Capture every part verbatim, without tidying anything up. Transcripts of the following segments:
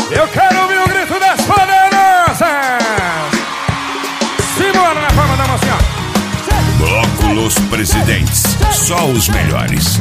Eu quero ouvir o grito das poderosas. Simbora na palma da mão, assim, ó. Bloco Los Presidentes, só os melhores.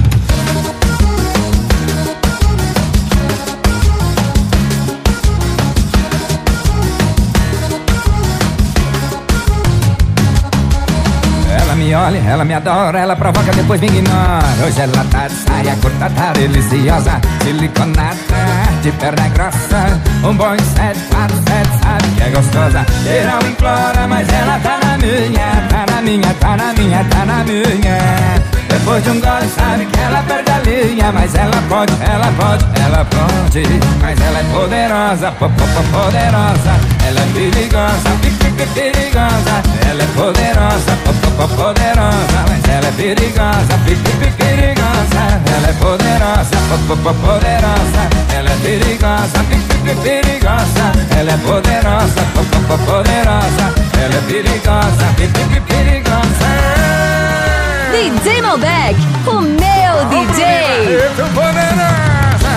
Ela me olha, ela me adora, ela provoca, depois me ignora. Hoje ela tá de saia curta, tá deliciosa, siliconada, de perna grossa. Um bom sete, quatro, sete, sabe que é gostosa. Geral implora, mas ela tá na minha, tá na minha, tá na minha, tá na minha. Depois de um gole sabe que ela perde a linha, mas ela pode, ela pode, ela pode. Mas ela é poderosa, po, po, po, poderosa. Ela é perigosa, pi, pi, pi, perigosa. Ela é poderosa, po, po, po, poderosa. Mas ela é perigosa, pi, pi, pi, perigosa. Ela é poderosa, po, po, po, poderosa. Ela é perigosa, pi, pi, pi, perigosa. Ela é poderosa, po, po, po, poderosa. Ela é perigosa, pi, pi, pi, perigosa. D J Malbec, o meu D J. Eita, poderosa.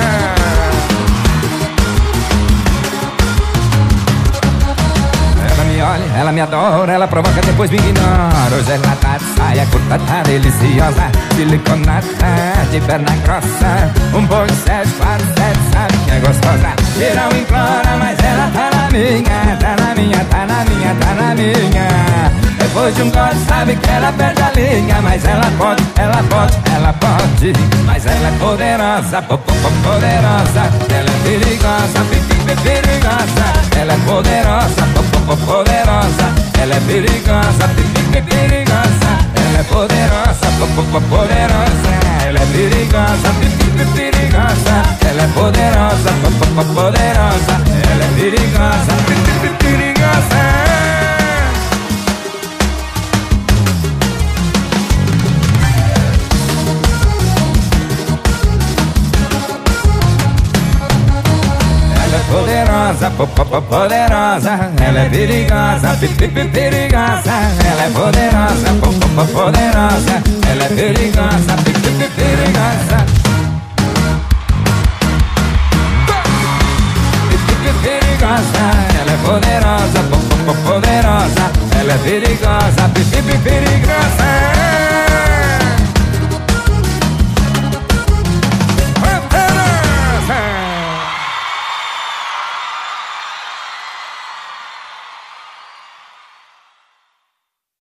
Ela me olha, ela me adora, ela provoca, depois me ignora. Hoje ela tá de saia curta, tá deliciosa, siliconada, de perna grossa. Um bom sete, quatro, sete, sabe que é gostosa. Geral implora, mas ela tá na minha, tá na minha, tá na minha, tá na minha. Depois de um gole sabe que ela perde a linha, mas ela pode, ela pode, ela pode. Mas ela é poderosa, po, po, po, poderosa. Ela é perigosa, pi, pi, pi, perigosa. Ela é poderosa, po, po, po, poderosa. Ela é perigosa, pi, pi, pi, perigosa. Ela é poderosa, po, po, po, poderosa. Ela é perigosa, pi, pi, pi, perigosa. Ela é poderosa, po, po, po, poderosa. Ela é perigosa, pi, pi, pi, perigosa. Poderosa, po, po, po, poderosa. Ela é perigosa, pi, pi, pi, perigosa. Ela é poderosa, po, po, po, poderosa. Ela é perigosa, pi, pi, pi, perigosa. Pi, pi, pi, perigosa. Ela é poderosa, po, po, po, poderosa. Ela é perigosa, pi, pi, pi, perigosa.